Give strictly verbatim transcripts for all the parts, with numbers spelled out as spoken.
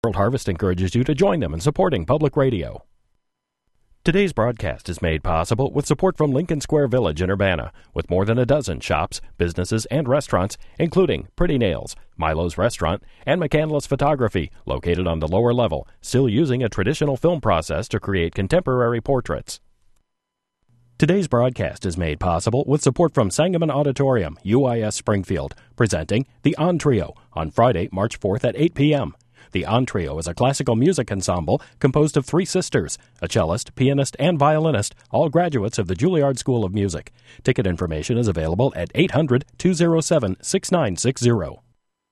World Harvest encourages you to join them in supporting public radio. Today's broadcast is made possible with support from Lincoln Square Village in Urbana, with more than a dozen shops, businesses, and restaurants, including Pretty Nails, Milo's Restaurant, and McCandless Photography, located on the lower level, still using a traditional film process to create contemporary portraits. Today's broadcast is made possible with support from Sangamon Auditorium, U I S Springfield, presenting The On Trio on Friday, March fourth at eight p.m. The On Trio is a classical music ensemble composed of three sisters, a cellist, pianist, and violinist, all graduates of the Juilliard School of Music. Ticket information is available at eight hundred, two oh seven, six nine six zero.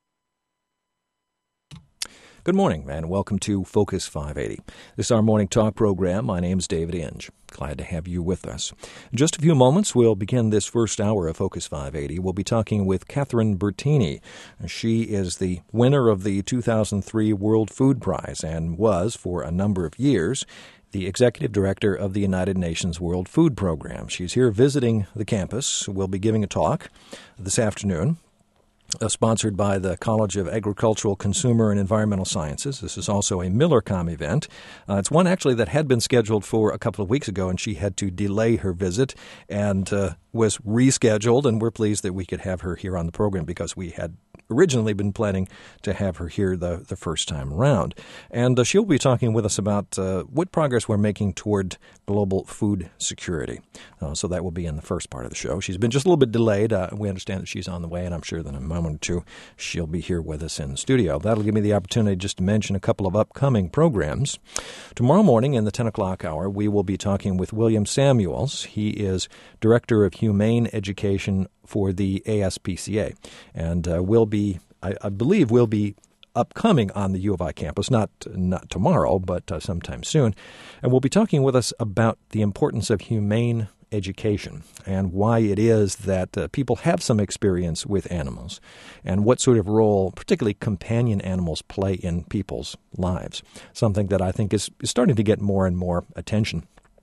Good morning, and welcome to Focus five eighty. This is our morning talk program. My name's David Inge. Glad to have you with us. In just a few moments, we'll begin this first hour of Focus five eighty. We'll be talking with Catherine Bertini. She is the winner of the two thousand three World Food Prize and was, for a number of years, the executive director of the United Nations World Food Program. She's here visiting the campus. We'll be giving a talk this afternoon. Uh, sponsored by the College of Agricultural, Consumer, and Environmental Sciences. This is also a MillerCom event. Uh, it's one actually that had been scheduled for a couple of weeks ago, and she had to delay her visit and uh, was rescheduled, and we're pleased that we could have her here on the program because we had originally been planning to have her here the, the first time around. And uh, she'll be talking with us about uh, what progress we're making toward global food security. Uh, so that will be in the first part of the show. She's been just a little bit delayed. Uh, we understand that she's on the way, and I'm sure that in a moment or two she'll be here with us in the studio. That'll give me the opportunity just to mention a couple of upcoming programs. Tomorrow morning in the ten o'clock hour, we will be talking with William Samuels. He is Director of Humane Education for the A S P C A, and uh, will be, I, I believe, will be upcoming on the U of I campus, not not tomorrow, but uh, sometime soon, and will be talking with us about the importance of humane education and why it is that uh, people have some experience with animals and what sort of role particularly companion animals play in people's lives, something that I think is, is starting to get more and more attention.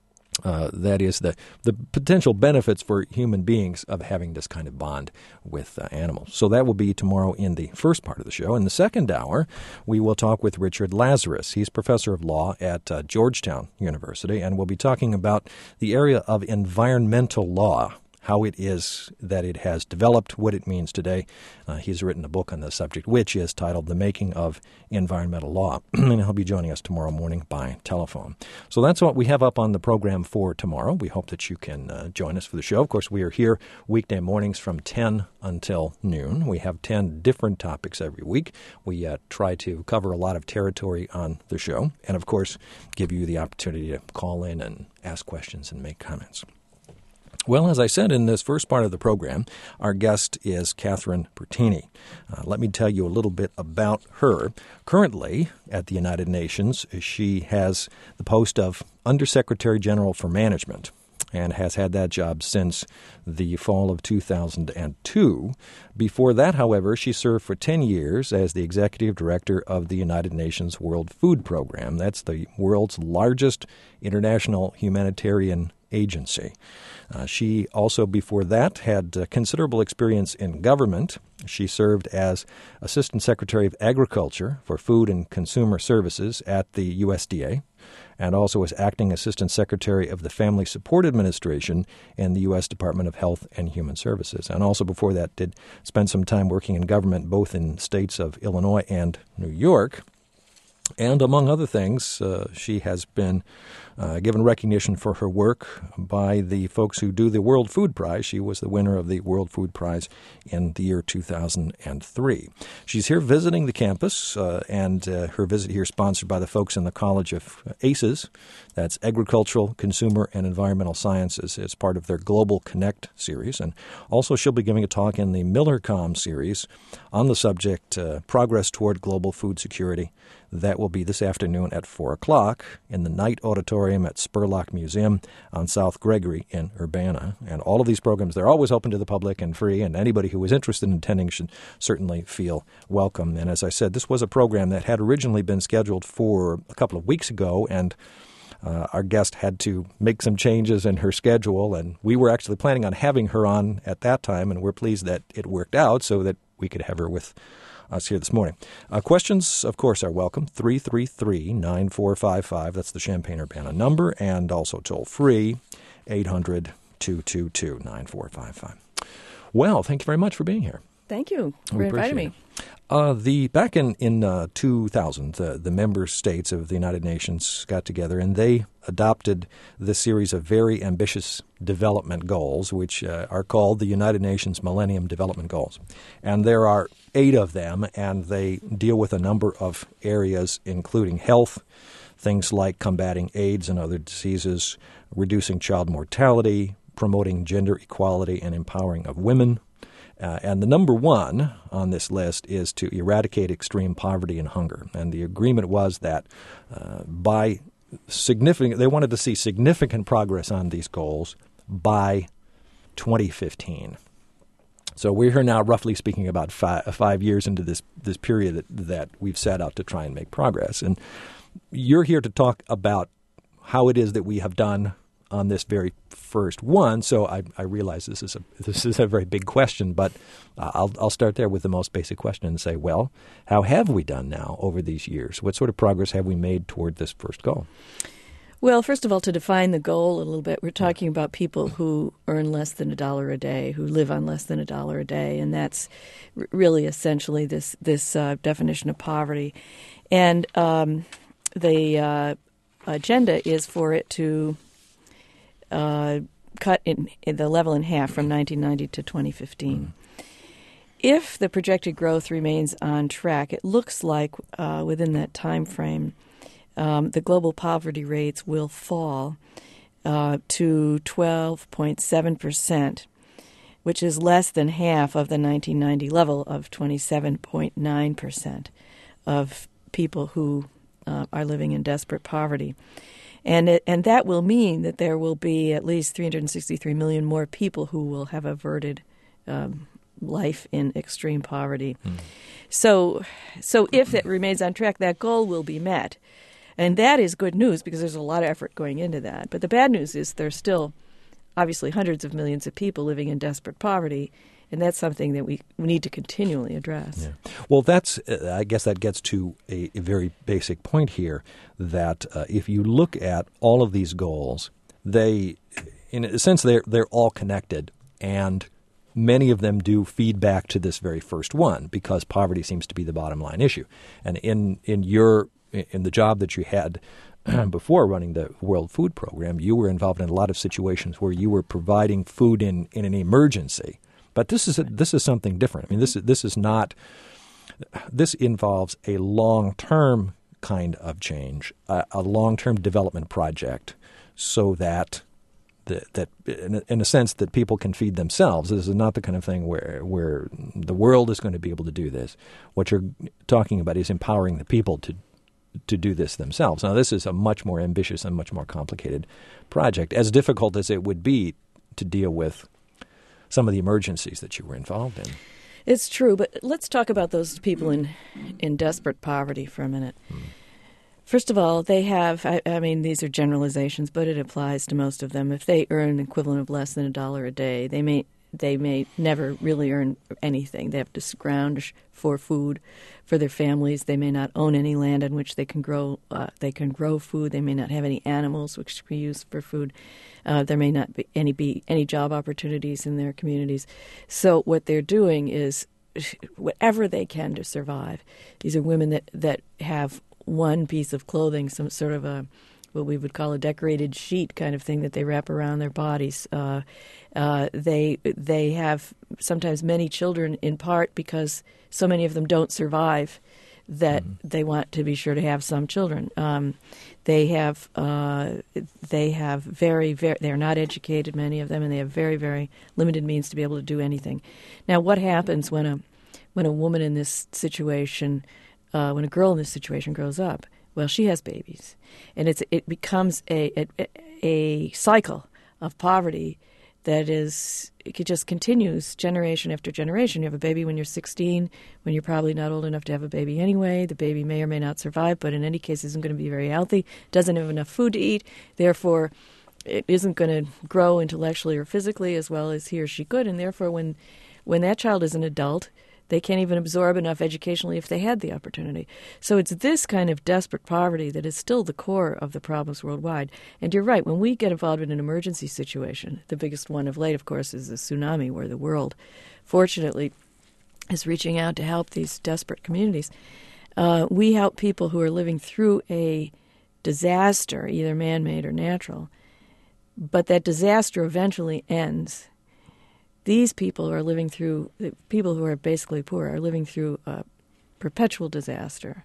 Uh, that is the, the potential benefits for human beings of having this kind of bond with uh, animals. So that will be tomorrow in the first part of the show. In the second hour, we will talk with Richard Lazarus. He's professor of law at uh, Georgetown University, and we'll be talking about the area of environmental law, how it is that it has developed, what it means today. Uh, he's written a book on the subject, which is titled The Making of Environmental Law, and he'll be joining us tomorrow morning by telephone. So that's what we have up on the program for tomorrow. We hope that you can uh, join us for the show. Of course, we are here weekday mornings from ten until noon. We have ten different topics every week. We uh, try to cover a lot of territory on the show, and of course, give you the opportunity to call in and ask questions and make comments. Well, as I said in this first part of the program, our guest is Catherine Bertini. Uh, let me tell you a little bit about her. Currently, at the United Nations, she has the post of Undersecretary General for Management and has had that job since the fall of two thousand two. Before that, however, she served for ten years as the Executive Director of the United Nations World Food Program. That's the world's largest international humanitarian agency. Uh, she also, before that, had uh, considerable experience in government. She served as Assistant Secretary of Agriculture for Food and Consumer Services at the U S D A, and also as Acting Assistant Secretary of the Family Support Administration in the U S Department of Health and Human Services. And also before that did spend some time working in government both in states of Illinois and New York. And among other things, uh, she has been uh, given recognition for her work by the folks who do the World Food Prize. She was the winner of the World Food Prize in the year two thousand three. She's here visiting the campus, uh, and uh, her visit here is sponsored by the folks in the College of ACES. That's Agricultural, Consumer, and Environmental Sciences. It's part of their Global Connect series. And also she'll be giving a talk in the MillerCom series on the subject, uh, Progress Toward Global Food Security. That will be this afternoon at four o'clock in the Knight Auditorium at Spurlock Museum on South Gregory in Urbana. And all of these programs, they're always open to the public and free, and anybody who is interested in attending should certainly feel welcome. And as I said, this was a program that had originally been scheduled for a couple of weeks ago, and Uh, our guest had to make some changes in her schedule, and we were actually planning on having her on at that time, and we're pleased that it worked out so that we could have her with us here this morning. Uh, questions, of course, are welcome. three three three, nine four five five. That's the Champaign-Urbana number. And also toll-free, eight hundred, two two two, nine four five five. Well, thank you very much for being here. Thank you for We inviting me. appreciate it. Uh, the back in in uh, two thousand, uh, the member states of the United Nations got together and they adopted this series of very ambitious development goals, which uh, are called the United Nations Millennium Development Goals. And there are eight of them, and they deal with a number of areas, including health, things like combating AIDS and other diseases, reducing child mortality, promoting gender equality and empowering of women. Uh, and the number one on this list is to eradicate extreme poverty and hunger. And the agreement was that uh, by significant, they wanted to see significant progress on these goals by twenty fifteen. So we're here now, roughly speaking, about five, five years into this this period that, that we've set out to try and make progress. And you're here to talk about how it is that we have done on this very first one. So I, I realize this is a this is a very big question, but uh, I'll I'll start there with the most basic question and say, well, how have we done now over these years? What sort of progress have we made toward this first goal? Well, first of all, to define the goal a little bit, we're talking about people who earn less than a dollar a day, who live on less than a dollar a day, and that's r- really essentially this this uh, definition of poverty. And um, the uh, agenda is for it to Uh, cut in, in the level in half from nineteen ninety to twenty fifteen. Mm. If the projected growth remains on track, it looks like uh, within that time frame, um, the global poverty rates will fall uh, to twelve point seven percent, which is less than half of the nineteen ninety level of twenty-seven point nine percent of people who uh, are living in desperate poverty. And it, and that will mean that there will be at least three hundred sixty-three million more people who will have averted um, life in extreme poverty. Mm. So, so if it remains on track, that goal will be met. And that is good news because there's a lot of effort going into that. But the bad news is there's still obviously hundreds of millions of people living in desperate poverty, and that's something that we, we need to continually address. Yeah. Well, that's uh, I guess that gets to a, a very basic point here, that uh, if you look at all of these goals, they, in a sense, they're, they're all connected, and many of them do feed back to this very first one because poverty seems to be the bottom line issue. And in, in your in the job that you had before running the World Food Program, you were involved in a lot of situations where you were providing food in, in an emergency. But this is a, this is something different. I mean, this is this is not. This involves a long-term kind of change, a, a long-term development project, so that the, that in a, in a sense that people can feed themselves. This is not the kind of thing where where the world is going to be able to do this. What you're talking about is empowering the people to to do this themselves. Now, this is a much more ambitious and much more complicated project, as difficult as it would be to deal with some of the emergencies that you were involved in. It's true, but let's talk about those people in in desperate poverty for a minute. Hmm. First of all, they have, I, I mean, these are generalizations, but it applies to most of them. If they earn an equivalent of less than a dollar a day, they may they may never really earn anything. They have to scrounge for food for their families. They may not own any land on which they can grow uh, they can grow food. They may not have any animals which can be used for food. Uh, there may not be any be any job opportunities in their communities. So what they're doing is whatever they can to survive. These are women that, that have one piece of clothing, some sort of a what we would call a decorated sheet kind of thing that they wrap around their bodies. Uh, uh, they they have sometimes many children, in part because so many of them don't survive that mm-hmm. they want to be sure to have some children. Um, they have uh, they have very very they're not educated, many of them, and they have very very limited means to be able to do anything. Now, what happens when a when a woman in this situation, uh, when a girl in this situation grows up? Well, she has babies, and it's it becomes a a, a cycle of poverty that is it just continues generation after generation. You have a baby when you're sixteen, when you're probably not old enough to have a baby anyway. The baby may or may not survive, but in any case isn't going to be very healthy, doesn't have enough food to eat, therefore it isn't going to grow intellectually or physically as well as he or she could, and therefore when when that child is an adult, They can't even absorb enough educationally if they had the opportunity. So it's this kind of desperate poverty that is still the core of the problems worldwide. And you're right, when we get involved in an emergency situation, the biggest one of late, of course, is the tsunami, where the world, fortunately, is reaching out to help these desperate communities. Uh, we help people who are living through a disaster, either man-made or natural, but that disaster eventually ends. These people are living through, the people who are basically poor are living through a perpetual disaster.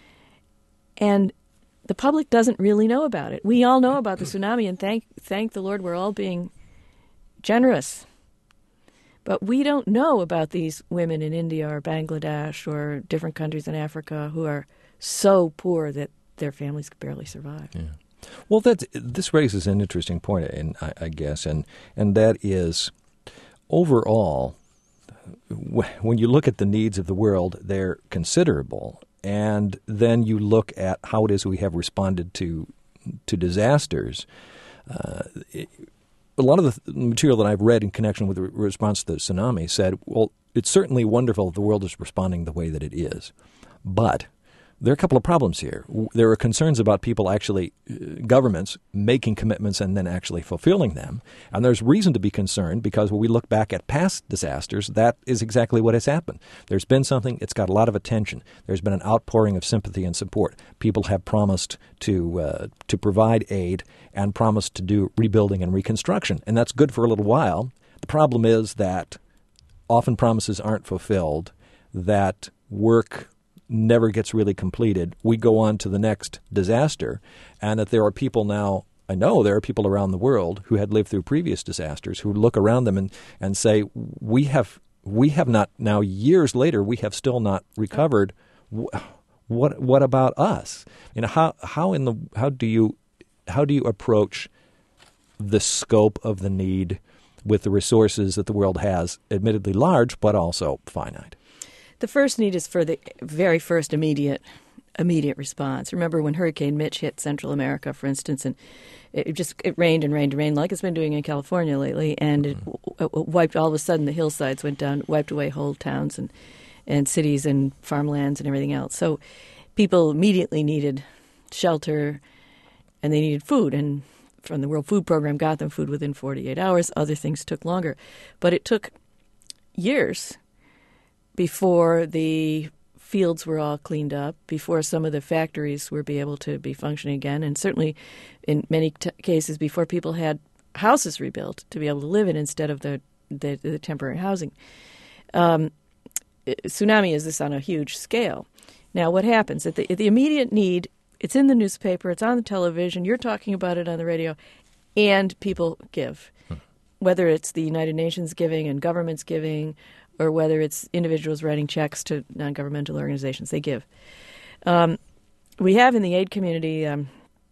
And the public doesn't really know about it. We all know about the tsunami, and thank thank the Lord we're all being generous. But we don't know about these women in India or Bangladesh or different countries in Africa who are so poor that their families could barely survive. Yeah. Well, that this raises an interesting point, and I, I guess, and and that is, overall, when you look at the needs of the world, they're considerable, and then you look at how it is we have responded to to disasters. Uh, it, a lot of the material that I've read in connection with the response to the tsunami said, well, it's certainly wonderful the world is responding the way that it is, but there are a couple of problems here. There are concerns about people actually, uh, governments, making commitments and then actually fulfilling them. And there's reason to be concerned because when we look back at past disasters, that is exactly what has happened. There's been something, it's got a lot of attention. There's been an outpouring of sympathy and support. People have promised to uh, to provide aid and promised to do rebuilding and reconstruction. And that's good for a little while. The problem is that often promises aren't fulfilled, that work never gets really completed. We go on to the next disaster, and that there are people now, I know there are people around the world who had lived through previous disasters who look around them and, and say, we have we have not, now years later, we have still not recovered. What what about us? You know, how how in the how do you how do you approach the scope of the need with the resources that the world has, admittedly large, but also finite? The first need is for the very first immediate immediate response. Remember when Hurricane Mitch hit Central America, for instance, and it just it rained and rained and rained like it's been doing in California lately, and it w- wiped all of a sudden the hillsides went down, wiped away whole towns and, and cities and farmlands and everything else. So people immediately needed shelter and they needed food, and from the World Food Program got them food within forty-eight hours. Other things took longer. But it took years before the fields were all cleaned up, before some of the factories were be able to be functioning again, and certainly in many t- cases before people had houses rebuilt to be able to live in instead of the, the, the temporary housing. Um, tsunami is this on a huge scale. Now, what happens? At the, at the immediate need, it's in the newspaper, it's on the television, you're talking about it on the radio, and people give. Hmm. Whether it's the United Nations giving and governments giving, or whether it's individuals writing checks to non-governmental organizations, they give. Um, we have in the aid community um,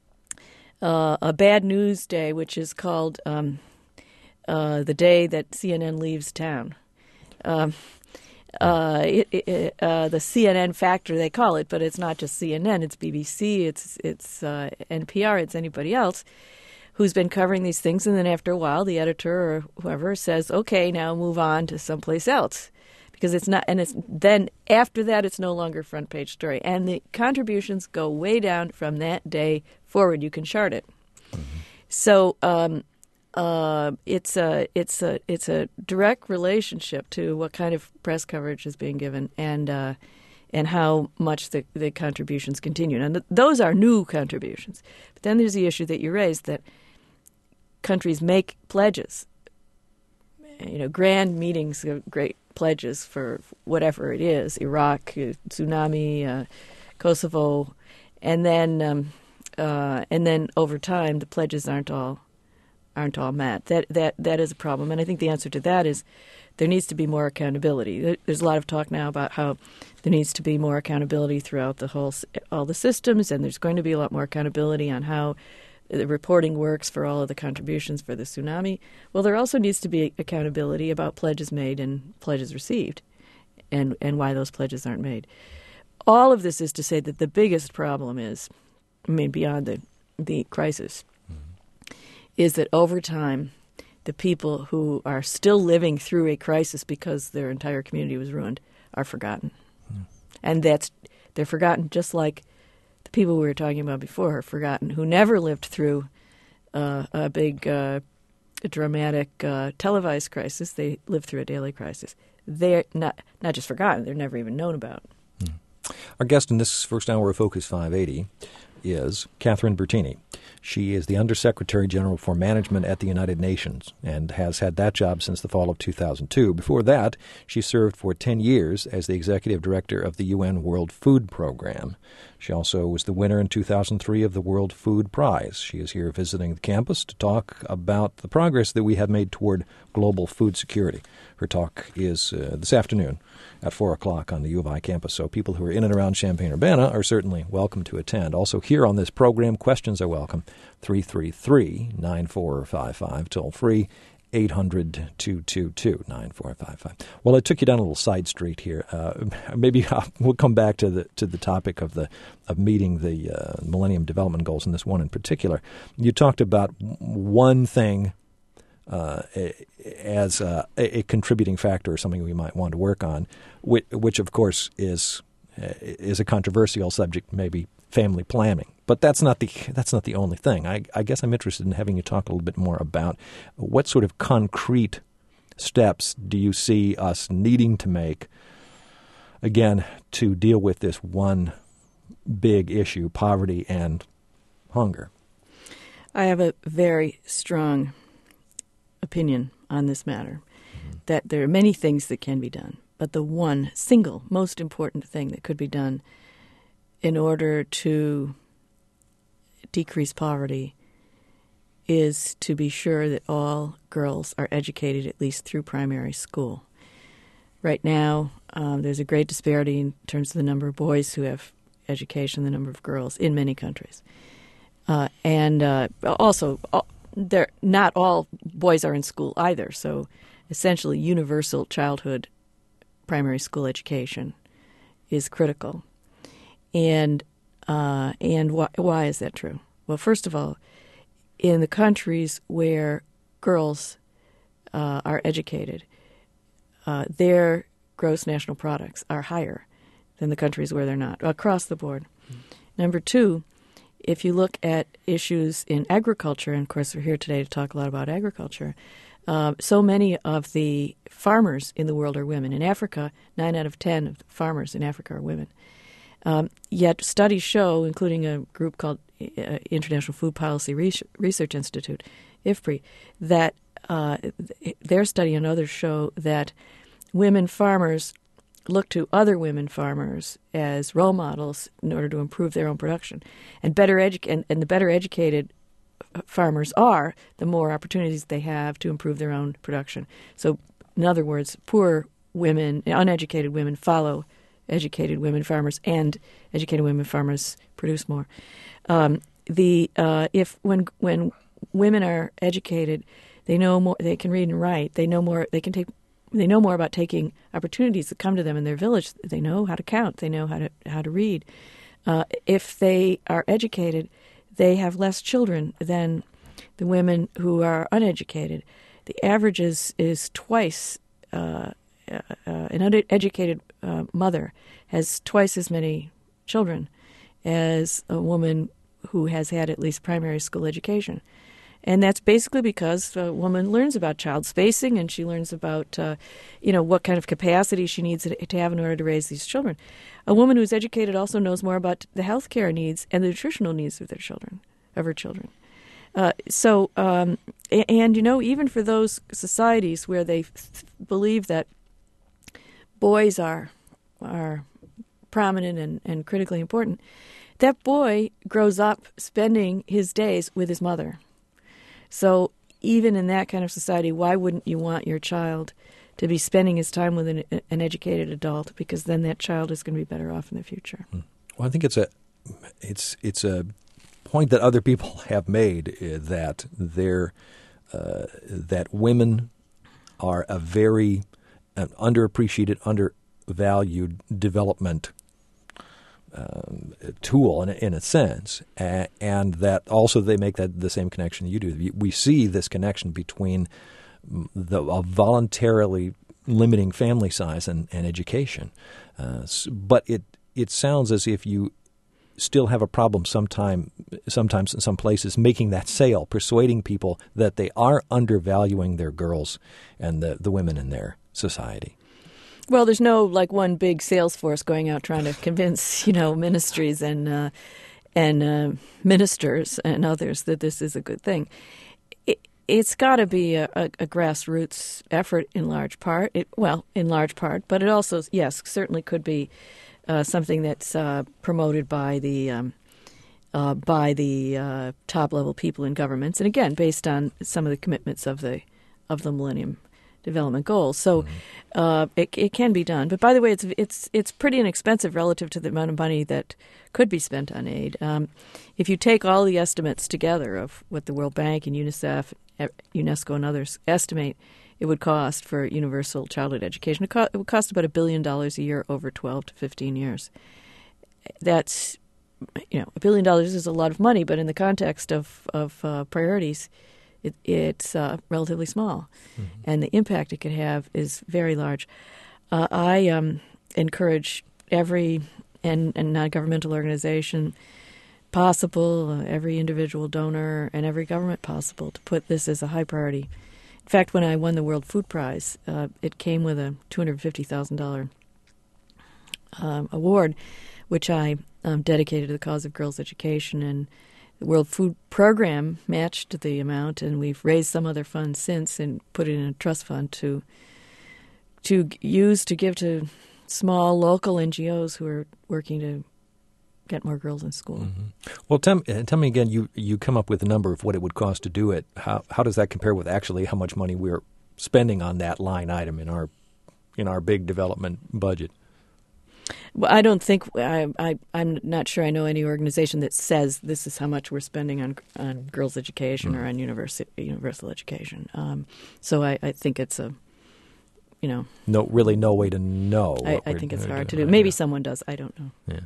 uh, a bad news day, which is called um, uh, the day that C N N leaves town. Um, uh, it, it, uh, the C N N factor, they call it, but it's not just C N N. It's B B C, it's it's uh, N P R, it's anybody else who's been covering these things, and then after a while, the editor or whoever says, "Okay, now move on to someplace else," because it's not. And it's then after that, it's no longer front page story, and the contributions go way down from that day forward. You can chart it. Mm-hmm. So um, uh, it's a it's a it's a direct relationship to what kind of press coverage is being given, and uh, and how much the the contributions continue. And th- those are new contributions. But then there's the issue that you raised that countries make pledges, you know, grand meetings of great pledges for whatever it is, Iraq, tsunami, uh, Kosovo, and then um, uh, and then over time the pledges aren't all aren't all met. That that that is a problem, and I think the answer to that is there needs to be more accountability. There's a lot of talk now about how there needs to be more accountability throughout the whole all the systems, and there's going to be a lot more accountability on how the reporting works for all of the contributions for the tsunami. Well, there also needs to be accountability about pledges made and pledges received, and, and why those pledges aren't made. All of this is to say that the biggest problem is, I mean, beyond the, the crisis, mm-hmm. is that over time, the people who are still living through a crisis because their entire community was ruined are forgotten. Mm. And that's they're forgotten just like the people we were talking about before are forgotten, who never lived through uh, a big uh, dramatic uh, televised crisis. They lived through a daily crisis. They're not, not just forgotten, they're never even known about. Mm. Our guest in this first hour of Focus five eighty is Catherine Bertini. She is the Undersecretary General for Management at the United Nations and has had that job since the fall of two thousand two. Before that, she served for ten years as the Executive Director of the U N World Food Program. She also was the winner in two thousand three of the World Food Prize. She is here visiting the campus to talk about the progress that we have made toward global food security. Her talk is uh, this afternoon at four o'clock on the U of I campus, so people who are in and around Champaign-Urbana are certainly welcome to attend. Also here on this program, questions are welcome. three three three, nine four five five, toll free, eight hundred, two two two, nine four five five. Well, I took you down a little side street here. Uh, maybe I'll, we'll come back to the to the topic of the of meeting the uh, Millennium Development Goals, and this one in particular. You talked about one thing Uh, as uh, a, a contributing factor or something we might want to work on, which, which of course is uh, is a controversial subject, maybe family planning. But that's not the that's not the only thing. I, I guess I'm interested in having you talk a little bit more about what sort of concrete steps do you see us needing to make, again, to deal with this one big issue, poverty and hunger. I have a very strong opinion on this matter, mm-hmm. that there are many things that can be done, but the one single most important thing that could be done in order to decrease poverty is to be sure that all girls are educated at least through primary school. Right now, um, there's a great disparity in terms of the number of boys who have education, the number of girls in many countries. Uh, and uh, also, They're, not all boys are in school either, so essentially universal childhood primary school education is critical. And uh, and why, why is that true? Well, first of all, in the countries where girls uh, are educated, uh, their gross national products are higher than the countries where they're not, across the board. Mm-hmm. Number two, if you look at issues in agriculture, and of course we're here today to talk a lot about agriculture, uh, so many of the farmers in the world are women. In Africa, nine out of ten of the farmers in Africa are women. Um, yet studies show, including a group called uh, International Food Policy Research Institute, I F P R I, that uh, their study and others show that women farmers look to other women farmers as role models in order to improve their own production. And better edu- and, and the better educated farmers are, the more opportunities they have to improve their own production. So, in other words, poor women, uneducated women follow educated women farmers, and educated women farmers produce more. Um, the uh, if when when women are educated, they know more. They can read and write. They know more. They can take. They know more about taking opportunities that come to them in their village. They know how to count. They know how to how to read. Uh, if they are educated, they have less children than the women who are uneducated. The average is, is twice. Uh, uh, an uneducated uh, mother has twice as many children as a woman who has had at least primary school education. And that's basically because a woman learns about child spacing, and she learns about, uh, you know, what kind of capacity she needs to have in order to raise these children. A woman who's educated also knows more about the health care needs and the nutritional needs of their children, of her children. Uh, so, um, and, and, you know, even for those societies where they f- believe that boys are are prominent and, and critically important, that boy grows up spending his days with his mother. So even in that kind of society, why wouldn't you want your child to be spending his time with an, an educated adult? Because then that child is going to be better off in the future. Well, I think it's a it's it's a point that other people have made, uh, that they're, uh, that women are a very uh, underappreciated, undervalued development Um, tool in, in a sense, uh, and that also they make that the same connection you do. We see this connection between the a voluntarily limiting family size and, and education. Uh, but it it sounds as if you still have a problem sometime, sometimes in some places making that sale, persuading people that they are undervaluing their girls and the, the women in their society. Well, there's no like one big sales force going out trying to convince, you know, ministries and uh, and uh, ministers and others that this is a good thing. It, it's got to be a, a, a grassroots effort in large part. It, well, in large part, but it also, yes, certainly could be uh, something that's uh, promoted by the um, uh, by the uh, top level people in governments, and again, based on some of the commitments of the of the Millennium Development Goals. So mm-hmm. uh, it, it can be done. But by the way, it's it's it's pretty inexpensive relative to the amount of money that could be spent on aid. Um, if you take all the estimates together of what the World Bank and UNICEF, UNESCO, and others estimate it would cost for universal childhood education, it, co- it would cost about a billion dollars a year over twelve to fifteen years. That's, you know, a billion dollars is a lot of money, but in the context of, of uh, priorities, It, it's uh, relatively small, mm-hmm. and the impact it could have is very large. Uh, I um, encourage every and, and non-governmental organization possible, uh, every individual donor, and every government possible to put this as a high priority. In fact, when I won the World Food Prize, uh, it came with a two hundred fifty thousand dollars um, award, which I um, dedicated to the cause of girls' education, and the World Food Program matched the amount, and we've raised some other funds since and put it in a trust fund to to use to give to small local N G Os who are working to get more girls in school. Mm-hmm. Well, tell, tell me again, you, you come up with a number of what it would cost to do it. How how does that compare with actually how much money we're spending on that line item in our in our big development budget? Well, I don't think I, I, I'm not sure I know any organization that says this is how much we're spending on on girls' education mm. or on universal universal education. Um, so I, I think it's a, you know, no, really no way to know. I, I think it's hard to do. Maybe someone does. I don't know. Yeah.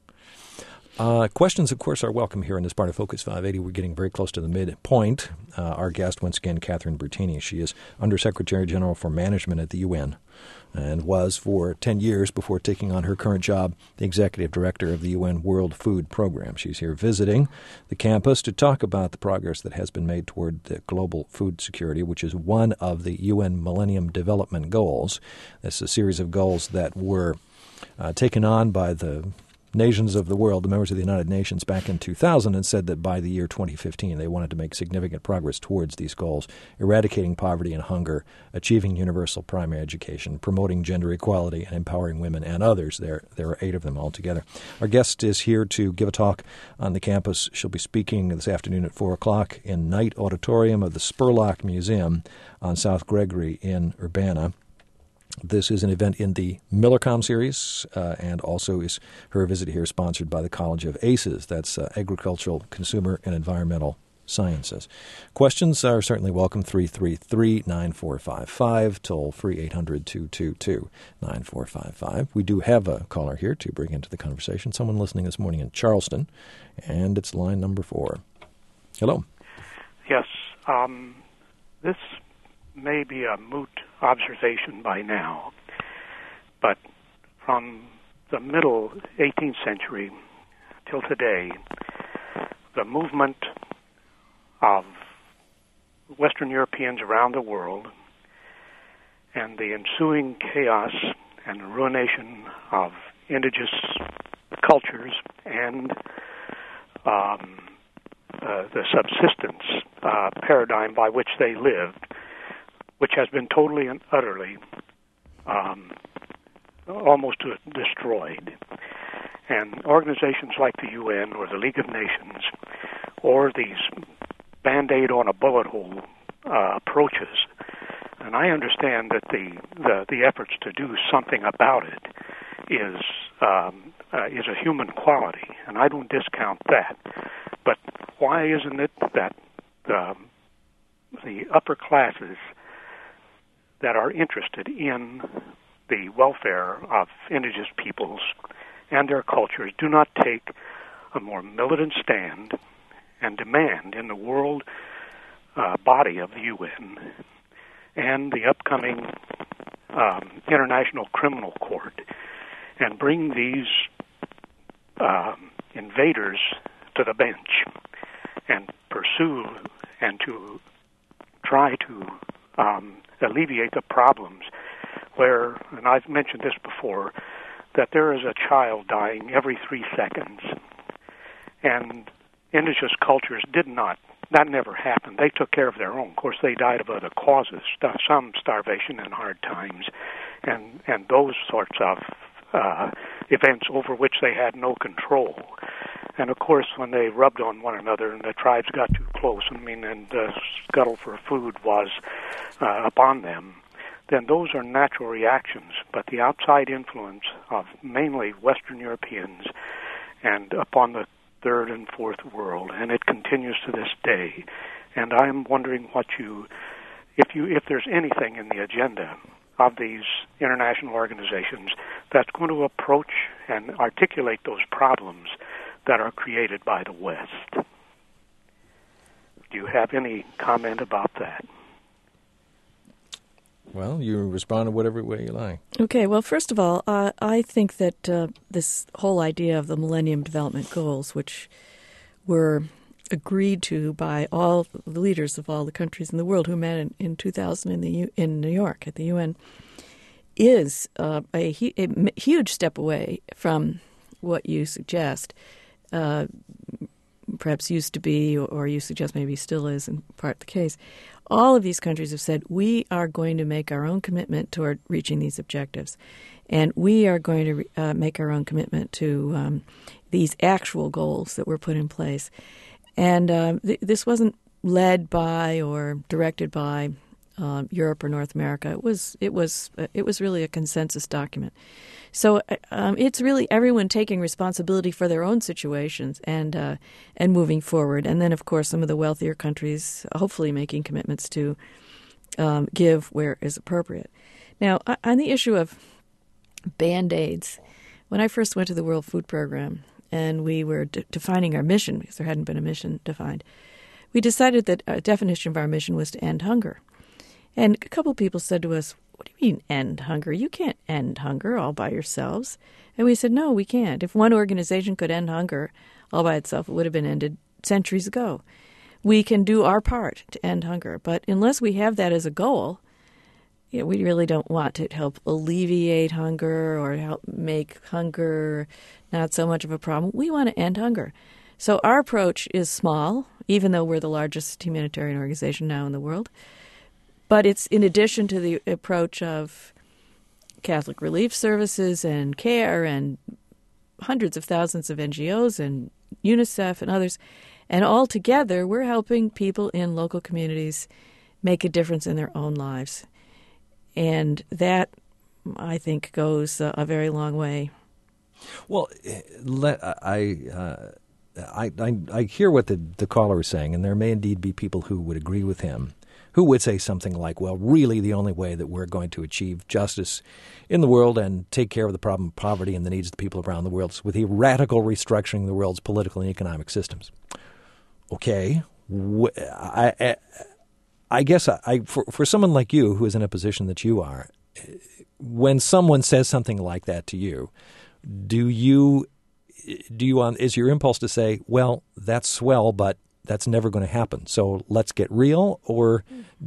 Uh, questions, of course, are welcome here in this part of Focus five eighty. We're getting very close to the midpoint. Uh, our guest, once again, Catherine Bertini. She is Undersecretary General for Management at the U N and was for ten years before taking on her current job, the Executive Director of the U N World Food Program. She's here visiting the campus to talk about the progress that has been made toward the global food security, which is one of the U N Millennium Development Goals. That's a series of goals that were uh, taken on by the nations of the world, the members of the United Nations, back in two thousand, and said that by the year twenty fifteen they wanted to make significant progress towards these goals, eradicating poverty and hunger, achieving universal primary education, promoting gender equality, and empowering women and others. There, there are eight of them altogether. Our guest is here to give a talk on the campus. She'll be speaking this afternoon at four o'clock in Knight Auditorium of the Spurlock Museum on South Gregory in Urbana. This is an event in the Millercom series, uh, and also is her visit here sponsored by the College of A C Es. That's uh, Agricultural, Consumer, and Environmental Sciences. Questions are certainly welcome. three three three, nine four five five, toll free eight hundred, two two two, nine four five five. We do have a caller here to bring into the conversation, someone listening this morning in Charleston, and it's line number four. Hello. Yes. Um, this may be a moot observation by now, but from the middle eighteenth century till today, the movement of Western Europeans around the world and the ensuing chaos and ruination of indigenous cultures and um, uh, the subsistence uh, paradigm by which they lived, which has been totally and utterly um, almost destroyed. And organizations like the U N or the League of Nations or these Band-Aid on a bullet hole uh, approaches, and I understand that the, the, the efforts to do something about it is um, uh, is a human quality, and I don't discount that. But why isn't it that um, the upper classes that are interested in the welfare of indigenous peoples and their cultures do not take a more militant stand and demand in the world uh, body of the U N and the upcoming um, International Criminal Court and bring these um, invaders to the bench and pursue and to try to um, alleviate the problems where, and I've mentioned this before, that there is a child dying every three seconds. And indigenous cultures did not, that never happened. They took care of their own. Of course, they died of other causes, some starvation and hard times, and, and those sorts of uh, events over which they had no control. And of course, when they rubbed on one another and the tribes got too close, I mean, and the scuttle for food was uh, upon them, then those are natural reactions. But the outside influence of mainly Western Europeans and upon the third and fourth world, and it continues to this day. And I'm wondering what you, if you, if there's anything in the agenda of these international organizations that's going to approach and articulate those problems that are created by the West. Do you have any comment about that? Well, you respond in whatever way you like. Okay, well, first of all, uh, I think that uh, this whole idea of the Millennium Development Goals, which were agreed to by all the leaders of all the countries in the world who met in, in two thousand in the U, in New York at the U N, is uh, a, a huge step away from what you suggest. Uh, perhaps used to be, or you suggest maybe still is in part the case. All of these countries have said, we are going to make our own commitment toward reaching these objectives. And we are going to uh, make our own commitment to um, these actual goals that were put in place. And uh, th- this wasn't led by or directed by uh, Europe or North America. It was it was uh, it was really a consensus document. So um, it's really everyone taking responsibility for their own situations and uh, and moving forward. And then, of course, some of the wealthier countries hopefully making commitments to um, give where is appropriate. Now, on the issue of Band-Aids, when I first went to the World Food Program and we were de- defining our mission, because there hadn't been a mission defined, we decided that a definition of our mission was to end hunger. And a couple of people said to us, what do you mean end hunger? You can't end hunger all by yourselves. And we said, no, we can't. If one organization could end hunger all by itself, it would have been ended centuries ago. We can do our part to end hunger. But unless we have that as a goal, you know, we really don't want to help alleviate hunger or help make hunger not so much of a problem. We want to end hunger. So our approach is small, even though we're the largest humanitarian organization now in the world. But it's in addition to the approach of Catholic Relief Services and CARE and hundreds of thousands of N G Os and UNICEF and others. And all together, we're helping people in local communities make a difference in their own lives. And that, I think, goes a, a very long way. Well, let, I, uh, I, I, I hear what the, the caller is saying, and there may indeed be people who would agree with him, who would say something like, well, really the only way that we're going to achieve justice in the world and take care of the problem of poverty and the needs of the people around the world is with a radical restructuring of the world's political and economic systems. Okay. I, I, I guess I, for, for someone like you who is in a position that you are, when someone says something like that to you, do you, do you, is your impulse to say, well, that's swell, but that's never going to happen, so let's get real? Or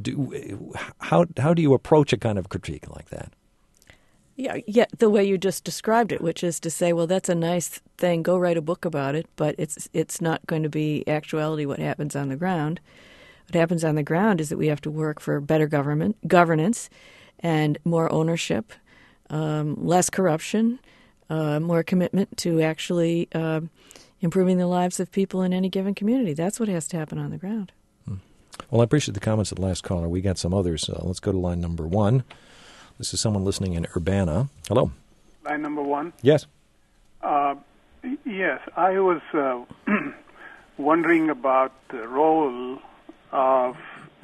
do how how do you approach a kind of critique like that? Yeah, yeah, the way you just described it, which is to say, well, that's a nice thing. Go write a book about it, but it's it's not going to be actuality what happens on the ground. What happens on the ground is that we have to work for better government governance and more ownership, um, less corruption, uh, more commitment to actually uh, improving the lives of people in any given community. That's what has to happen on the ground. Hmm. Well, I appreciate the comments of the last caller. We got some others. Uh, let's go to line number one. This is someone listening in Urbana. Hello. Line number one? Yes. Uh, yes, I was uh, wondering about the role of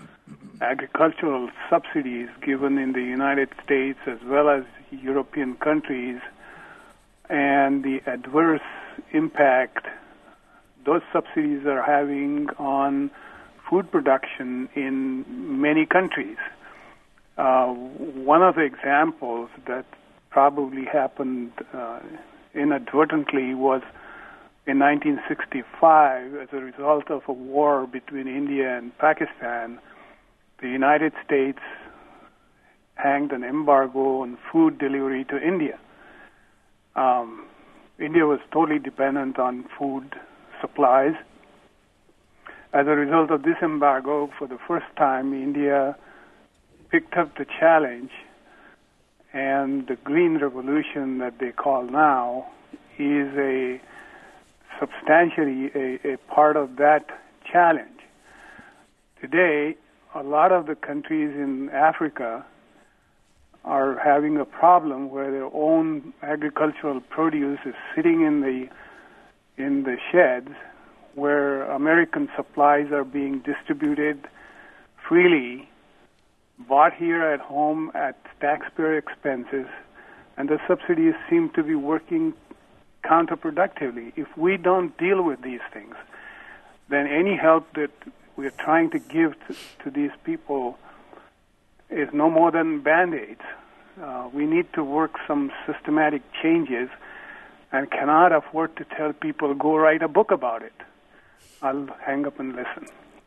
agricultural subsidies given in the United States as well as European countries and the adverse impact those subsidies are having on food production in many countries. Uh, one of the examples that probably happened uh, inadvertently was in nineteen sixty-five, as a result of a war between India and Pakistan. The United States hanged an embargo on food delivery to India. Um, India was totally dependent on food supplies. As a result of this embargo, for the first time, India picked up the challenge, and the Green Revolution that they call now is a substantially a, a part of that challenge. Today, a lot of the countries in Africa are having a problem where their own agricultural produce is sitting in the in the sheds, where American supplies are being distributed freely, bought here at home at taxpayer expenses, and the subsidies seem to be working counterproductively. If we don't deal with these things, then any help that we're trying to give to, to these people is no more than Band-Aids. Uh, we need to work some systematic changes and cannot afford to tell people, go write a book about it. I'll hang up and listen.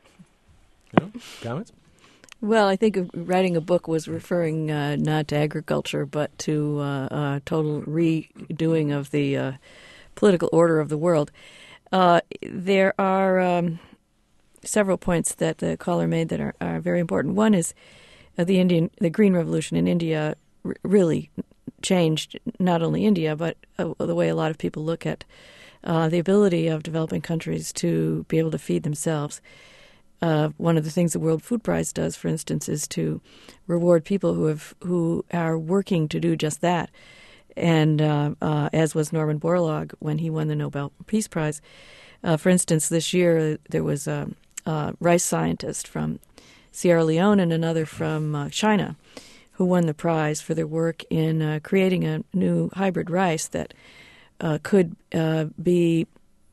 Yeah. Comments? Well, I think writing a book was referring uh, not to agriculture, but to uh, uh, total redoing of the uh, political order of the world. Uh, there are um, several points that the caller made that are, are very important. One is uh, the Indian, the Green Revolution in India r- really changed not only India, but uh, the way a lot of people look at uh, the ability of developing countries to be able to feed themselves. Uh, one of the things the World Food Prize does, for instance, is to reward people who have who are working to do just that. And uh, uh, as was Norman Borlaug when he won the Nobel Peace Prize. Uh, for instance, this year there was a, a rice scientist from Sierra Leone and another from uh, China who won the prize for their work in uh, creating a new hybrid rice that uh, could uh, be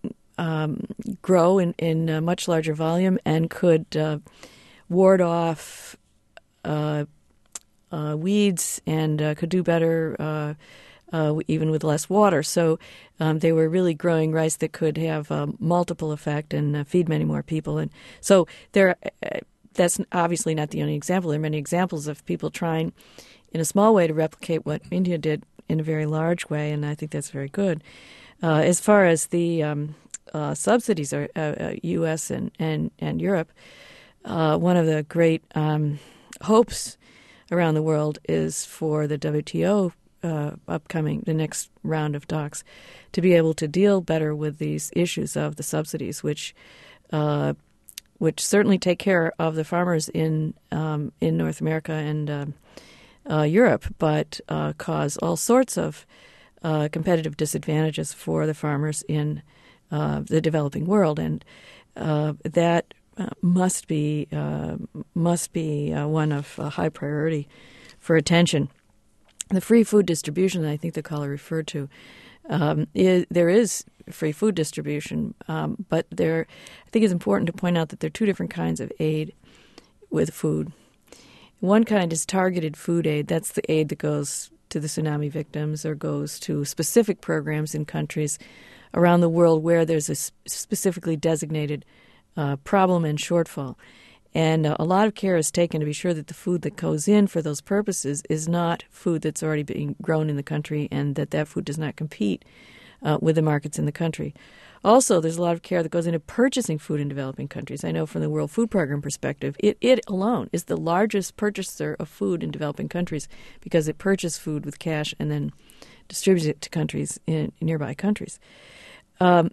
Um, grow in, in a much larger volume and could uh, ward off uh, uh, weeds and uh, could do better uh, uh, even with less water. So um, they were really growing rice that could have a multiple effect and uh, feed many more people. And so there, uh, that's obviously not the only example. There are many examples of people trying in a small way to replicate what India did in a very large way, and I think that's very good. Uh, as far as the um, Uh, subsidies are uh, uh, U S and, and, and Europe. Uh, one of the great um, hopes around the world is for the W T O uh, upcoming, the next round of talks, to be able to deal better with these issues of the subsidies, which uh, which certainly take care of the farmers in um, in North America and uh, uh, Europe, but uh, cause all sorts of uh, competitive disadvantages for the farmers in Uh, the developing world, and uh, that uh, must be uh, must be uh, one of uh, high priority for attention. The free food distribution that I think the caller referred to, um, is, there is free food distribution, um, but there, I think it's important to point out that there are two different kinds of aid with food. One kind is targeted food aid. That's the aid that goes to the tsunami victims or goes to specific programs in countries around the world where there's a specifically designated uh, problem and shortfall. And uh, a lot of care is taken to be sure that the food that goes in for those purposes is not food that's already being grown in the country and that that food does not compete uh, with the markets in the country. Also, there's a lot of care that goes into purchasing food in developing countries. I know from the World Food Program perspective, it, it alone is the largest purchaser of food in developing countries because it purchases food with cash and then distributes it to countries in, in nearby countries. Um,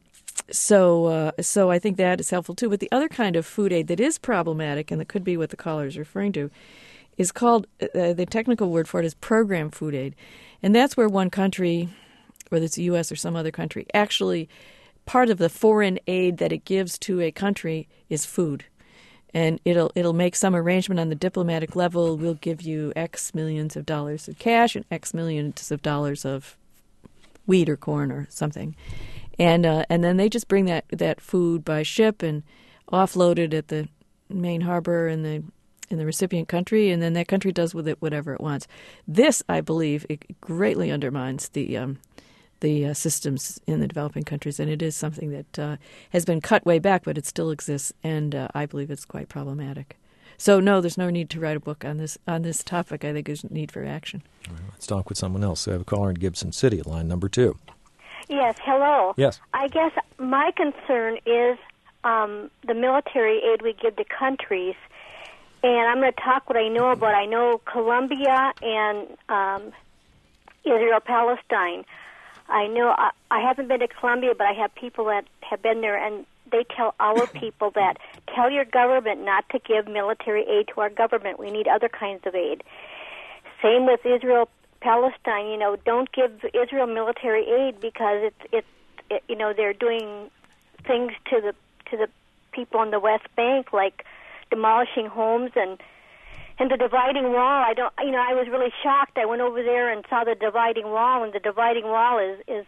so, uh, so I think that is helpful too. But the other kind of food aid that is problematic, and that could be what the caller is referring to, is called, uh, the technical word for it is program food aid. And that's where one country, whether it's the U S or some other country, actually part of the foreign aid that it gives to a country is food. And it'll it'll make some arrangement on the diplomatic level. We'll give you X millions of dollars of cash and X millions of dollars of wheat or corn or something. And uh, and then they just bring that, that food by ship and offload it at the main harbor in the in the recipient country, and then that country does with it whatever it wants. This, I believe, it greatly undermines the um, the uh, systems in the developing countries, and it is something that uh, has been cut way back, but it still exists, and uh, I believe it's quite problematic. So, no, there's no need to write a book on this on this topic. I think there's a need for action. All right, let's talk with someone else. We have a caller in Gibson City, line number two. Yes, hello. Yes. I guess my concern is um, the military aid we give to countries. And I'm going to talk what I know about. I know Colombia and um, Israel, Palestine. I know I, I haven't been to Colombia, but I have people that have been there, and they tell our people that tell your government not to give military aid to our government. We need other kinds of aid. Same with Israel, Palestine. You know, don't give Israel military aid because it's it, it you know they're doing things to the to the people on the West Bank, like demolishing homes and and the dividing wall. I don't, you know, I was really shocked. I went over there and saw the dividing wall, and the dividing wall is is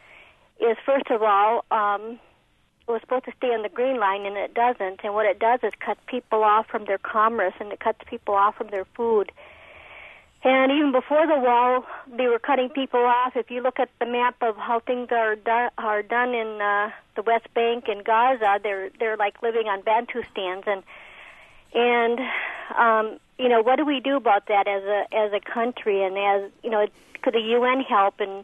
is first of all, um, it was supposed to stay on the green line, and it doesn't. And what it does is cut people off from their commerce, and it cuts people off from their food. And even before the wall, they were cutting people off. If you look at the map of how things are do- are done in uh, the West Bank and Gaza, they're they're like living on Bantustans, and and um, you know, what do we do about that as a as a country? And as you know, could the U N help in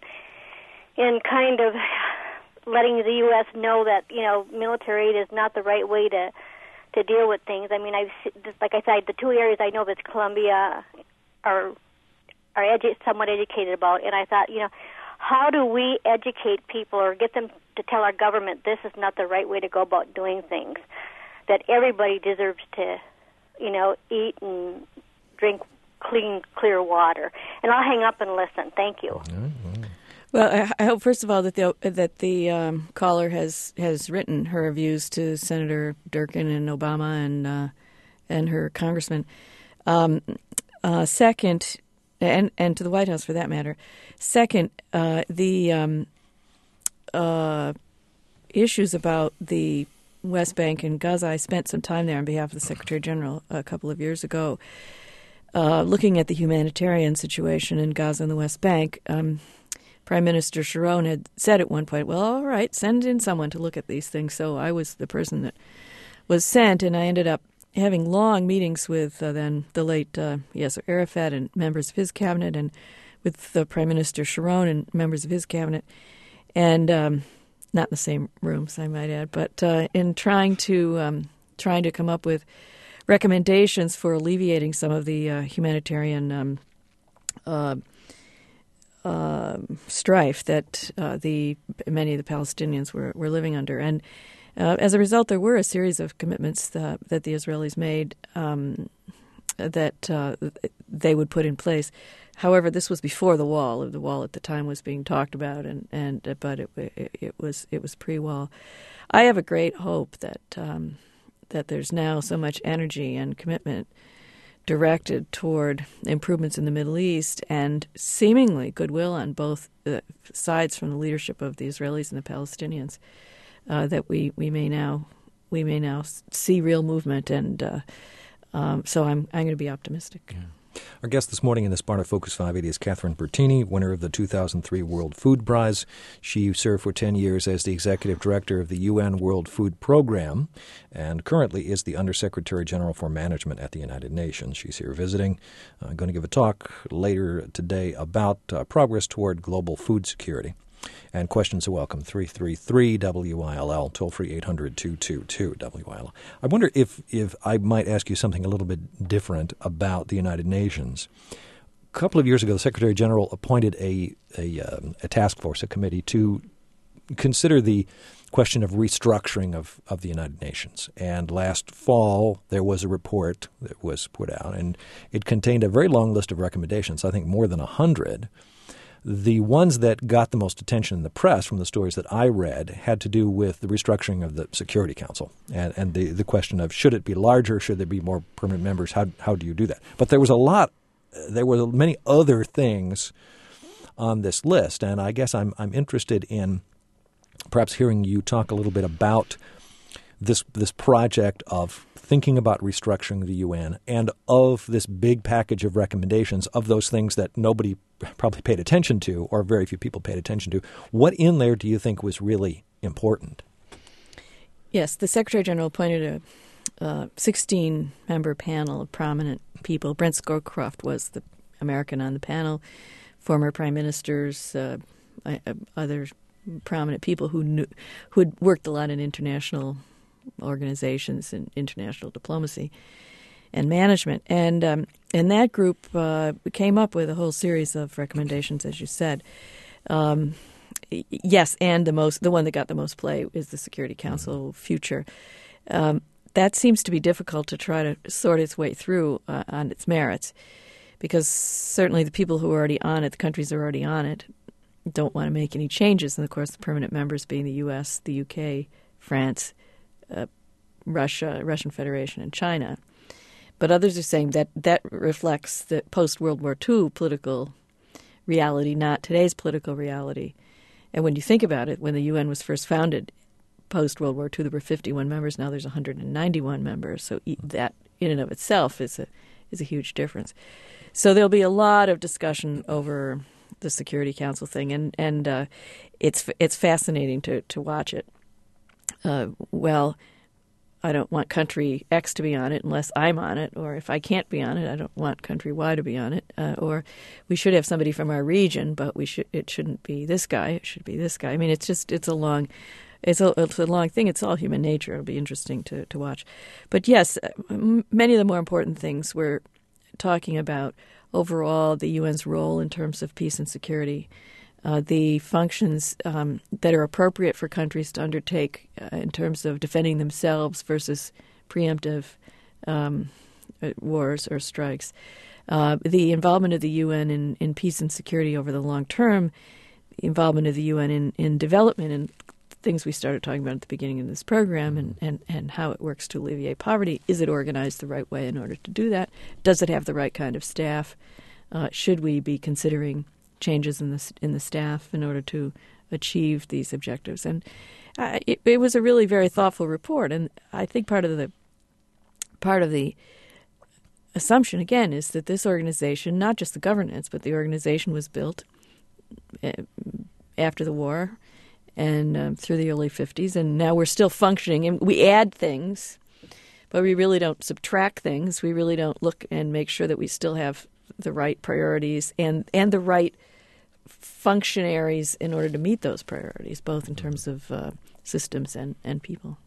in kind of letting the U S know that you know military aid is not the right way to to deal with things? I mean, I've just like I said, the two areas I know of is Colombia are are edu- somewhat educated about, and I thought, you know, how do we educate people or get them to tell our government this is not the right way to go about doing things? That everybody deserves to, you know, eat and drink clean, clear water. And I'll hang up and listen. Thank you. Mm-hmm. Well, I, I hope first of all that the that the um, caller has, has written her views to Senator Durkin and Obama and uh, and her congressman. Um, uh, second, and and to the White House for that matter. Second, uh, the um, uh, issues about the West Bank and Gaza. I spent some time there on behalf of the Secretary General a couple of years ago, uh, looking at the humanitarian situation in Gaza and the West Bank. Um, Prime Minister Sharon had said at one point, well, all right, send in someone to look at these things. So I was the person that was sent, and I ended up having long meetings with uh, then the late uh, Yasser Arafat and members of his cabinet, and with the Prime Minister Sharon and members of his cabinet, and um, not in the same rooms, I might add, but uh, in trying to um, trying to come up with recommendations for alleviating some of the uh, humanitarian um, uh, uh, strife that uh, the many of the Palestinians were, were living under. And uh, as a result, there were a series of commitments that, that the Israelis made um, that uh, they would put in place. However, this was before the wall. The wall at the time was being talked about, and, and but it, it, it was it was pre-wall. I have a great hope that um, that there's now so much energy and commitment directed toward improvements in the Middle East, and seemingly goodwill on both uh, sides from the leadership of the Israelis and the Palestinians, uh, that we, we may now we may now see real movement, and uh, um, so I'm I'm going to be optimistic. Yeah. Our guest this morning in this part of Focus five eighty is Catherine Bertini, winner of the two thousand three World Food Prize. She served for ten years as the executive director of the U N World Food Program and currently is the Undersecretary General for Management at the United Nations. She's here visiting. I'm going to give a talk later today about uh, progress toward global food security. And questions are welcome, three three three W I L L, toll-free eight hundred two two two W I L L. I wonder if, if I might ask you something a little bit different about the United Nations. A couple of years ago, the Secretary General appointed a, a, um, a task force, a committee, to consider the question of restructuring of, of the United Nations. And last fall, there was a report that was put out, and it contained a very long list of recommendations, I think more than a hundred. The ones that got the most attention in the press from the stories that I read had to do with the restructuring of the Security Council and, and the, the question of should it be larger, should there be more permanent members, how how do you do that? But there was a lot, there were many other things on this list, and I guess I'm I'm interested in perhaps hearing you talk a little bit about this this project of thinking about restructuring the U N and of this big package of recommendations, of those things that nobody probably paid attention to or very few people paid attention to, what in there do you think was really important? Yes, the Secretary General appointed a uh, sixteen-member panel of prominent people. Brent Scowcroft was the American on the panel, former prime ministers, uh, other prominent people who knew, who had worked a lot in international organizations and international diplomacy and management. And um, and that group uh, came up with a whole series of recommendations, as you said. Um, yes, and the most the one that got the most play is the Security Council future. Um, that seems to be difficult to try to sort its way through uh, on its merits, because certainly the people who are already on it, the countries that are already on it, don't want to make any changes. And, of course, the permanent members being the U S, the U K, France, uh, Russia, Russian Federation, and China. But others are saying that that reflects the post-World War Two political reality, not today's political reality. And when you think about it, when the U N was first founded post-World War Two, there were fifty-one members. Now there's one hundred ninety-one members. So that in and of itself is a is a huge difference. So there'll be a lot of discussion over the Security Council thing, and and uh, it's it's fascinating to to watch it. Uh, well, I don't want country X to be on it unless I'm on it, or if I can't be on it, I don't want country Y to be on it. Uh, or we should have somebody from our region, but we should it shouldn't be this guy. It should be this guy. I mean, it's just it's a long. It's a, it's a long thing. It's all human nature. It'll be interesting to, to watch. But yes, m- many of the more important things we're talking about overall the U N's role in terms of peace and security, uh, the functions um, that are appropriate for countries to undertake uh, in terms of defending themselves versus preemptive um, wars or strikes, uh, the involvement of the U N in, in peace and security over the long term, the involvement of the U N in, in development and things we started talking about at the beginning of this program, and, and, and how it works to alleviate poverty. Is it organized the right way in order to do that? Does it have the right kind of staff? Uh, should we be considering changes in the in the staff in order to achieve these objectives? And uh, it, it was a really very thoughtful report, and I think part of the part of the assumption again is that this organization, not just the governance, but the organization was built after the war and um, through the early fifties, and now we're still functioning. And we add things, but we really don't subtract things. We really don't look and make sure that we still have the right priorities and, and the right functionaries in order to meet those priorities, both in terms of uh, systems and, and people.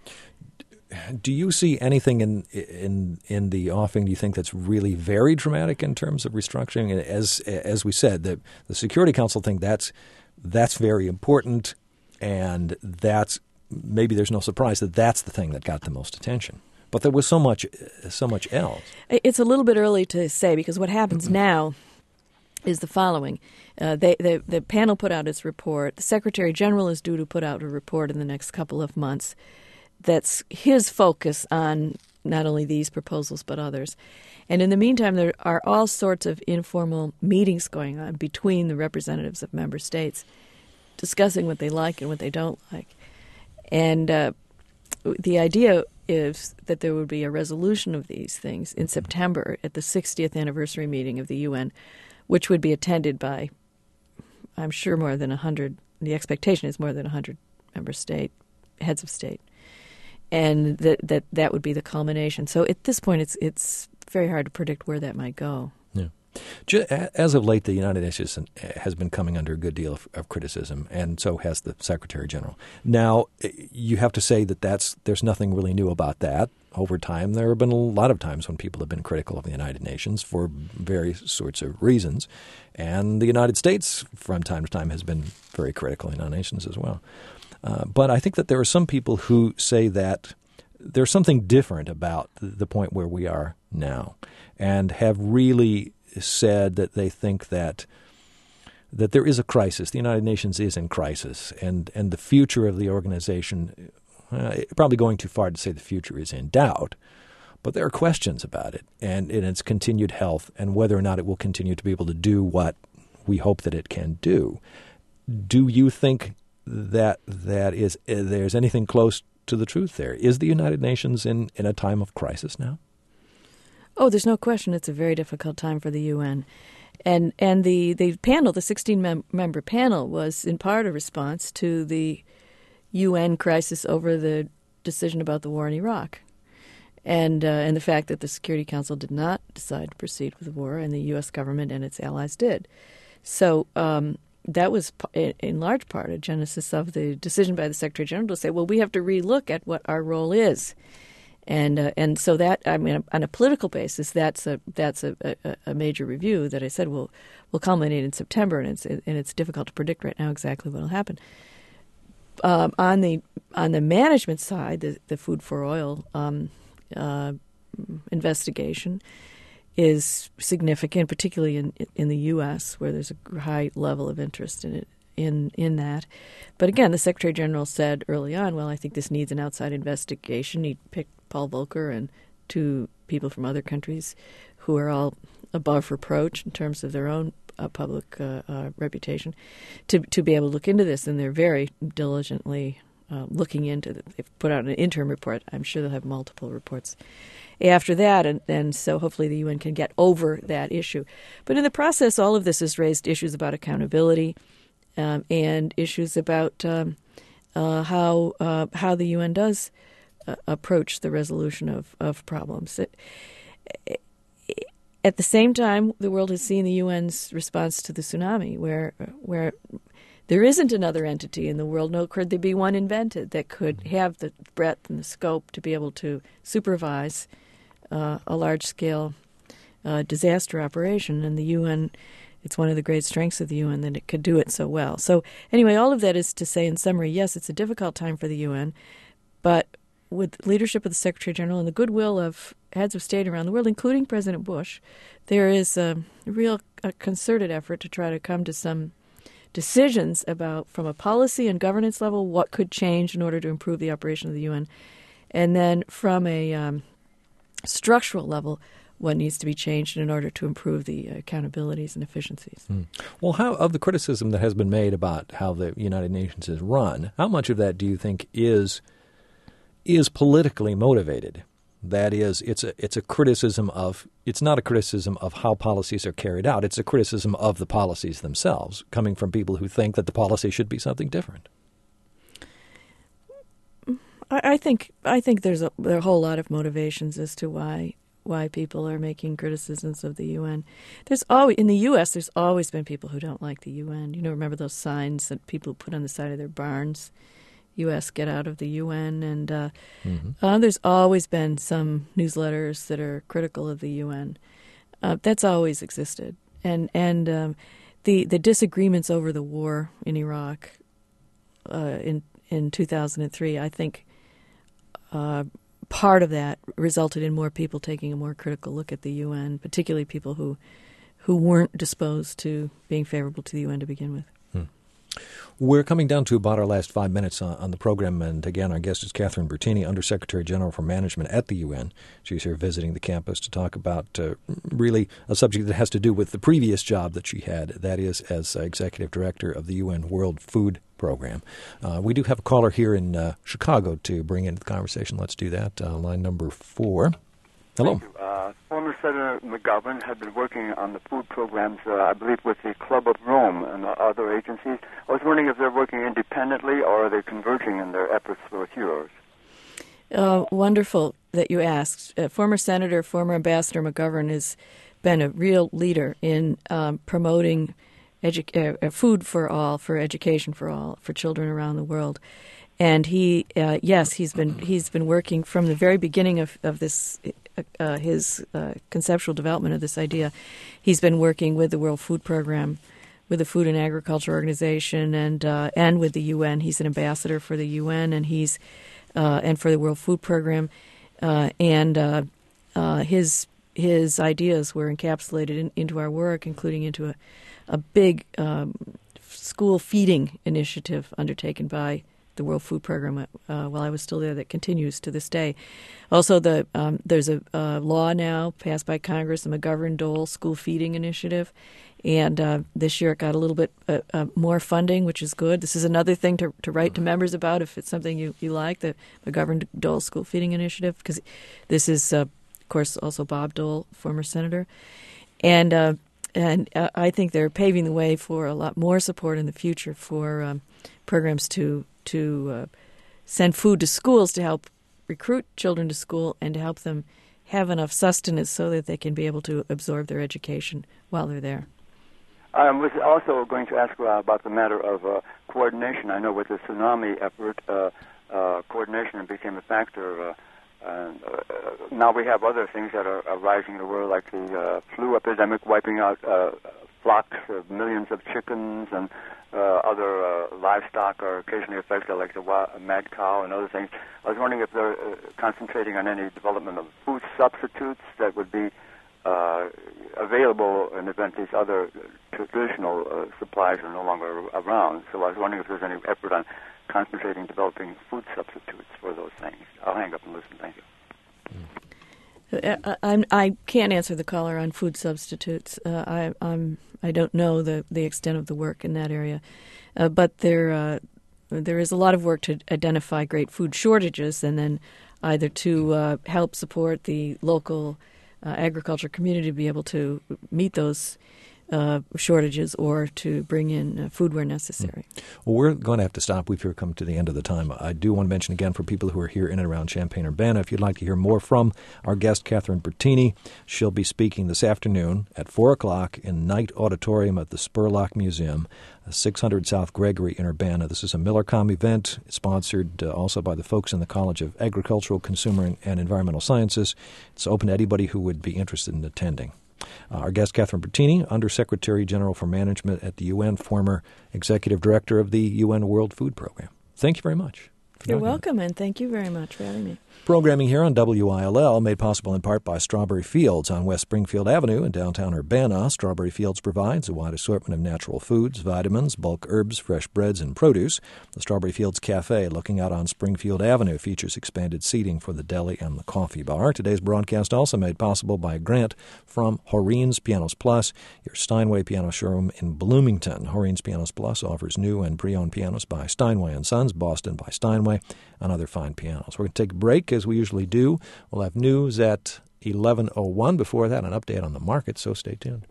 Do you see anything in in in the offing, do you think, that's really very dramatic in terms of restructuring? And as as we said, the the Security Council thing, that's that's very important, and that's maybe there's no surprise that that's the thing that got the most attention. But there was so much so much else. It's a little bit early to say, because what happens mm-hmm. now is the following. Uh, they, the, the panel put out its report. The Secretary General is due to put out a report in the next couple of months. That's his focus on not only these proposals but others. And in the meantime, there are all sorts of informal meetings going on between the representatives of member states, discussing what they like and what they don't like. And uh, the idea is that there would be a resolution of these things in September at the sixtieth anniversary meeting of the U N, which would be attended by, I'm sure, more than one hundred. The expectation is more than one hundred member state, heads of state. And that, that that would be the culmination. So at this point, it's it's very hard to predict where that might go. Yeah. As of late, the United Nations has been coming under a good deal of, of criticism, and so has the Secretary General. Now, you have to say that that's there's nothing really new about that. Over time, there have been a lot of times when people have been critical of the United Nations for various sorts of reasons, and the United States, from time to time, has been very critical of the United Nations as well. Uh, but I think that there are some people who say that there's something different about the point where we are now, and have really said that they think that that there is a crisis. The United Nations is in crisis, and, and the future of the organization, uh, probably going too far to say the future is in doubt, but there are questions about it and in its continued health and whether or not it will continue to be able to do what we hope that it can do. Do you think that that is uh, there's anything close to the truth there. Is the United Nations in, in a time of crisis now? Oh, there's no question it's a very difficult time for the U N. And and the, the panel, the sixteen-member panel, was in part a response to the U N crisis over the decision about the war in Iraq. And uh, and the fact that the Security Council did not decide to proceed with the war, and the U S government and its allies did. So um, that was, in large part, a genesis of the decision by the Secretary General to say, well, we have to relook at what our role is. And uh, and so that, I mean, on a political basis, that's a that's a, a, a major review that I said will will culminate in September, and it's and it's difficult to predict right now exactly what will happen. Um, on the on the management side, the, the Food for Oil um, uh, investigation is significant, particularly in in the U S, where there's a high level of interest in it in in that. But again, the Secretary General said early on, well, I think this needs an outside investigation. He picked Paul Volcker and two people from other countries who are all above reproach in terms of their own uh, public uh, uh, reputation to to be able to look into this, and they're very diligently uh, looking into it. They've put out an interim report. I'm sure they'll have multiple reports after that, and, and so hopefully the U N can get over that issue. But in the process, all of this has raised issues about accountability um, and issues about um, uh, how uh, how the U N does uh, approach the resolution of, of problems. It, it, at the same time, the world has seen the U N's response to the tsunami, where where there isn't another entity in the world, nor could there be one invented that could have the breadth and the scope to be able to supervise uh, a large-scale uh, disaster operation. And the U N, it's one of the great strengths of the U N that it could do it so well. So anyway, all of that is to say in summary, yes, it's a difficult time for the U N, but with leadership of the Secretary General and the goodwill of heads of state around the world, including President Bush, there is a real a concerted effort to try to come to some decisions about, from a policy and governance level, what could change in order to improve the operation of the U N. And then from a um, structural level, what needs to be changed in order to improve the accountabilities and efficiencies. Mm. Well, how of the criticism that has been made about how the United Nations is run, how much of that do you think is is politically motivated? That is, it's a it's a criticism of, it's not a criticism of how policies are carried out. It's a criticism of the policies themselves, coming from people who think that the policy should be something different. I, I think I think there's a, there are a whole lot of motivations as to why why people are making criticisms of the U N. There's always in the U S. There's always been people who don't like the U N. You know, remember those signs that people put on the side of their barns? U S get out of the U N, and uh, mm-hmm. uh, there's always been some newsletters that are critical of the U N. Uh, that's always existed, and and um, the the disagreements over the war in Iraq uh, in in two thousand three, I think uh, part of that resulted in more people taking a more critical look at the U N, particularly people who who weren't disposed to being favorable to the U N to begin with. We're coming down to about our last five minutes on, on the program, and again, our guest is Catherine Bertini, Undersecretary General for Management at the U N. She's here visiting the campus to talk about uh, really a subject that has to do with the previous job that she had, that is as uh, Executive Director of the U N World Food Program. Uh, we do have a caller here in uh, Chicago to bring into the conversation. Let's do that. Uh, line number four. Hello. Thank you. Uh, former Senator McGovern had been working on the food programs, uh, I believe, with the Club of Rome and uh, other agencies. I was wondering if they're working independently or are they converging in their efforts for heroes? Uh, wonderful that you asked. Uh, former Senator, former Ambassador McGovern has been a real leader in um, promoting edu- uh, food for all, for education for all, for children around the world. And he, uh, yes, he's been he's been working from the very beginning of, of this, uh, his uh, conceptual development of this idea. He's been working with the World Food Program, with the Food and Agriculture Organization, and uh, and with the U N. He's an ambassador for the U N, and he's uh, and for the World Food Program, uh, and uh, uh, his his ideas were encapsulated in, into our work, including into a a big um, school feeding initiative undertaken by the the World Food Program uh, while I was still there that continues to this day. Also, the um, there's a uh, law now passed by Congress, the McGovern-Dole School Feeding Initiative, and uh, this year it got a little bit uh, uh, more funding, which is good. This is another thing to, to write to members about if it's something you, you like, the McGovern-Dole School Feeding Initiative, because this is, uh, of course, also Bob Dole, former senator. And uh, and uh, I think they're paving the way for a lot more support in the future for um, programs to, to uh, send food to schools to help recruit children to school and to help them have enough sustenance so that they can be able to absorb their education while they're there. I was also going to ask uh, about the matter of uh, coordination. I know with the tsunami effort, uh, uh, coordination became a factor. Uh, and, uh, now we have other things that are arising in the world, like the uh, flu epidemic wiping out uh, flocks of millions of chickens, and uh, other uh, livestock are occasionally affected, like the wild, mad cow and other things. I was wondering if they're uh, concentrating on any development of food substitutes that would be uh, available in the event these other traditional uh, supplies are no longer around. So I was wondering if there's any effort on concentrating developing food substitutes for those things. I'll hang up and listen. Thank you. I, I'm, I can't answer the caller on food substitutes. Uh, I, I'm, I don't know the, the extent of the work in that area, uh, but there uh, there is a lot of work to identify great food shortages, and then either to uh, help support the local uh, agriculture community to be able to meet those Uh, shortages, or to bring in uh, food where necessary. Well, we're going to have to stop. We've come to the end of the time. I do want to mention again for people who are here in and around Champaign-Urbana, if you'd like to hear more from our guest, Catherine Bertini, she'll be speaking this afternoon at four o'clock in Knight Auditorium at the Spurlock Museum, six hundred South Gregory in Urbana. This is a MillerCom event sponsored uh, also by the folks in the College of Agricultural, Consumer, and Environmental Sciences. It's open to anybody who would be interested in attending. Uh, our guest, Catherine Bertini, Undersecretary General for Management at the U N, former Executive Director of the U N World Food Program. Thank you very much. You're welcome, and thank you very much for having me. Programming here on W I L L made possible in part by Strawberry Fields on West Springfield Avenue in downtown Urbana. Strawberry Fields provides a wide assortment of natural foods, vitamins, bulk herbs, fresh breads, and produce. The Strawberry Fields Cafe, looking out on Springfield Avenue, features expanded seating for the deli and the coffee bar. Today's broadcast also made possible by a grant from Horeens Pianos Plus, your Steinway piano showroom in Bloomington. Horeens Pianos Plus offers new and pre-owned pianos by Steinway and Sons, Boston by Steinway, and other fine pianos. We're going to take a break, as we usually do. We'll have news at eleven oh one. Before that, an update on the market, so stay tuned.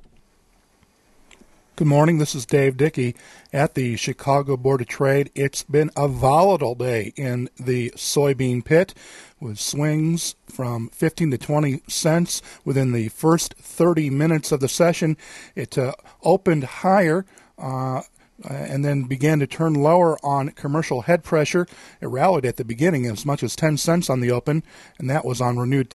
Good morning. This is Dave Dickey at the Chicago Board of Trade. It's been a volatile day in the soybean pit, with swings from fifteen to twenty cents within the first thirty minutes of the session. It uh, opened higher uh Uh, and then began to turn lower on commercial head pressure. It rallied at the beginning as much as ten cents on the open, and that was on renewed